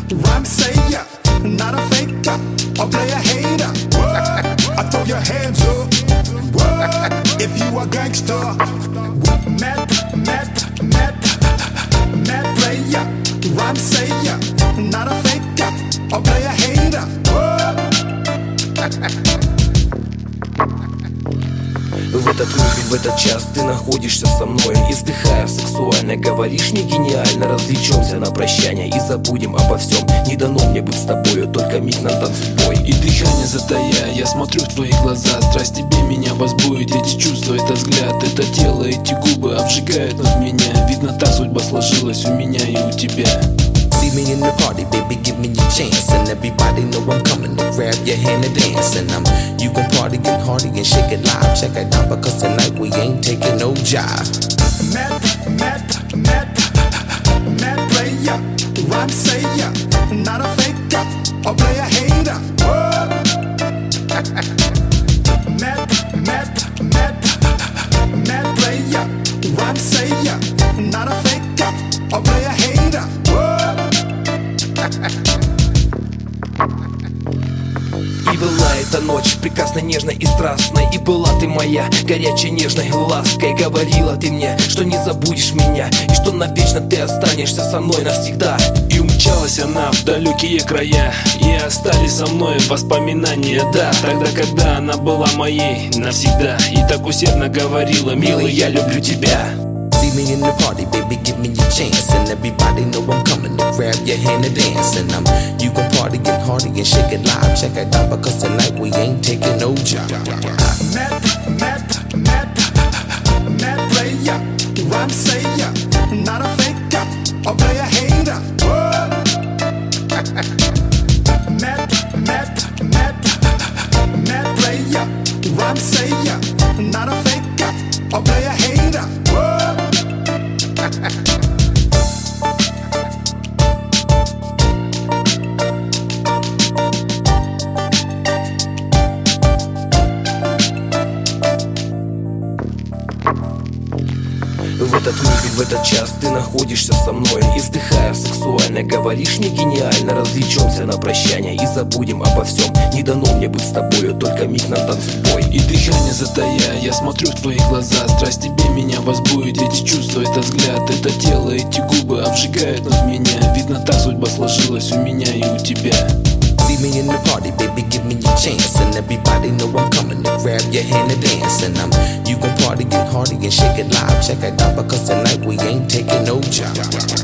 rhyme sayer, not a faker, or play a hater. I throw your hands up, if you a gangster. Mad player, rhyme sayer, not a faker, or play a hater. В этот миг, в этот час ты находишься со мной, издыхая сексуально, говоришь не гениально. Развлечемся на прощание и забудем обо всем. Не дано мне быть с тобою, только миг нам танцует бой. И дыхание затая, я смотрю в твои глаза. Страсть тебе меня возбудит, эти чувства, это взгляд, это тело, эти губы обжигают от меня. Видно, так судьба сложилась у меня и у тебя. See me in the party, baby, give me your chance. And everybody know I'm coming to grab your hand and dance. And you gon' party, get hardy and shake it live. Check it out, because tonight we ain't taking no jive. Mad player, rhyme sayer, not a faker, or play a hater. Mad player, rhyme sayer, not a faker, or play a hater. И была эта ночь прекрасной, нежной и страстной. И была ты моя горячей, нежной лаской. Говорила ты мне, что не забудешь меня, и что навечно ты останешься со мной навсегда. И умчалась она в далекие края, и остались со мной воспоминания. Да, тогда, когда она была моей навсегда, и так усердно говорила: милый, я люблю тебя. See me in the party, baby, give me your chance. And everybody know I'm coming to grab your hand and dance. And you gon' party, get hardy and shake it live. Check it out, because tonight we ain't taking no jive. Mad player, rhyme sayer, not a faker, or play a hater. Mad player, rhyme sayer, not a faker, or play a hater. В этот миг, в этот час ты находишься со мной, издыхая сексуально, говоришь не гениально. Развлечемся на прощание и забудем обо всем. Не дано мне быть с тобою, только миг нам танцует бой. И дыхание затая, я смотрю в твои глаза. Страсть тебе меня возбудит, эти чувства, это взгляд, это тело, эти губы обжигают от меня. Видно, так судьба сложилась у меня и у тебя. See me in the party, baby, give me your chance. And everybody know I'm coming to grab your hand and dance. And you gon' party, get hardy and shake it live. Check it out, because tonight we ain't taking no jive.